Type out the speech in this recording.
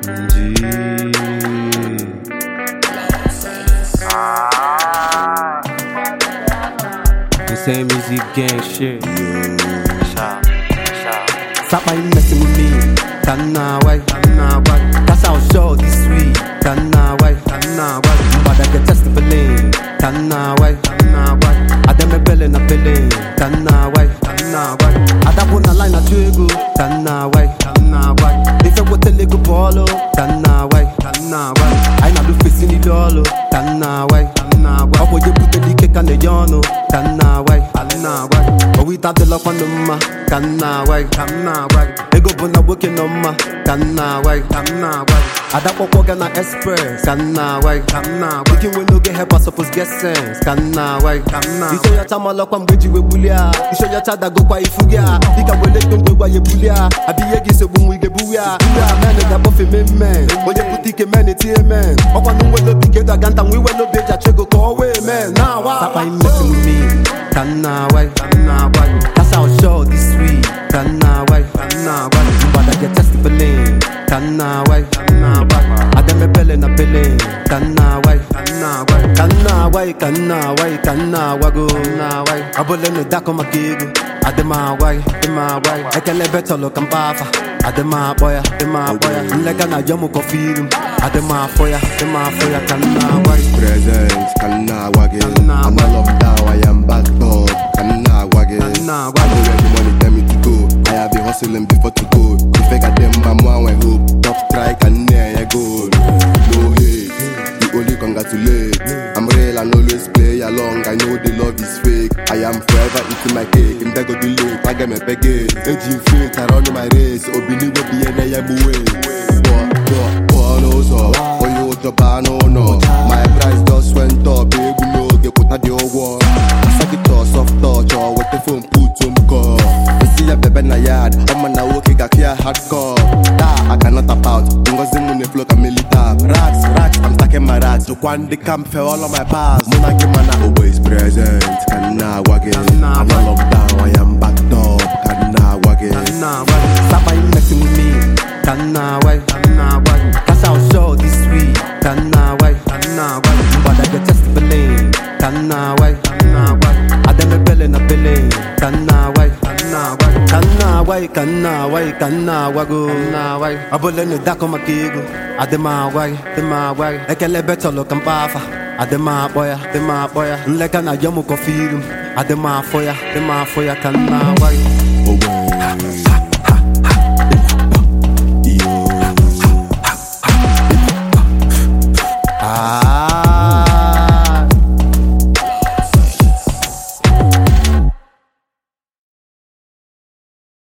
The same easy gang shit. Stop by messing with me. Canna why? That's how short this sweet. Canna why? But I get tested for lane. Canna why? I dem a belly na belly. Canna why? I da put na line na twego. Canna why? If I go tell you go polo. Canna why? I na do face in the dollar. Canna why? I go you put the cake on the yono. Canna why? But we tap the lock on the ma. Canna why? They go bona working on ma. Canna why? I da pop walk na express. Canna why? We can no get help, I suppose get sense. Canna why? You show your time lock on bridge we bulia. You show your child that go kwa ifugia. You can wele don't go kwa bulia. I be yegi so boom we get buya. Man that buff men. When you put it man it man. Opa no we no big get ganta we we no beja chego go away man. Now why? Stop by messing with me. Canna why? That's how short this sweet. Canna why? But I get tested for lane. Canna why? I dem a belly na belly. Canna why? Go. I bole no dako makigo. I dem a why? I can never tell look I'm bafa. I dem a boya. Like na yomu kofirum. I dem a foya. Canna why? Present, canna wage. I'm all up down, I am back up. Canna wage. I know where the money tell me to go. I have been hustling before to go. If I got them, I'm one hope. Top strike and there you go. No hate, you only congratulate. I'm real and always play along. I know the love is fake. I am forever eating my cake. If they go too late, I get my peggy. Engine faint, I run my race. Obini will be in a way. No. My price just went up, baby. No, get put at the wall. I said it all soft touch or with the phone put some call. You see a baby na yard, I'm on a walk, I clear hardcore. I cannot tap out, because the money flow can really tap. Racks, I'm stacking my racks. Look one the camp fell all on my pass. Mona give man always present. Canna wagon, I'm all up down, I am backed up. Canna wagon. Stop by messing with me. Canna why? That's how short this sweet. Canna why? But I get tested for lane. Canna why? I dem a belly na belly. Canna why? Go. I bole no dako makigo. I dem a why? I can let better look I'm bafa. I dem a boya. Like na yomu kofirum. I dem a foya. Canna why?